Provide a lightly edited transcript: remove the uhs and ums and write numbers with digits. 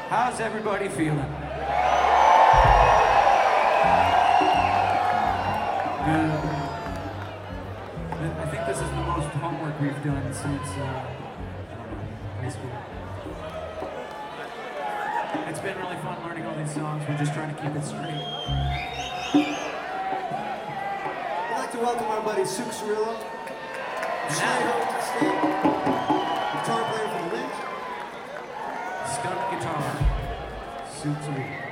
How's everybody feeling? Good. I think this is the most homework we've done since high school. It's been really fun learning all these songs. We're just trying to keep it straight. I'd like to welcome our buddy Suk Cirillo, guitar player from Lynch. Skunk guitar. Suk Cirillo.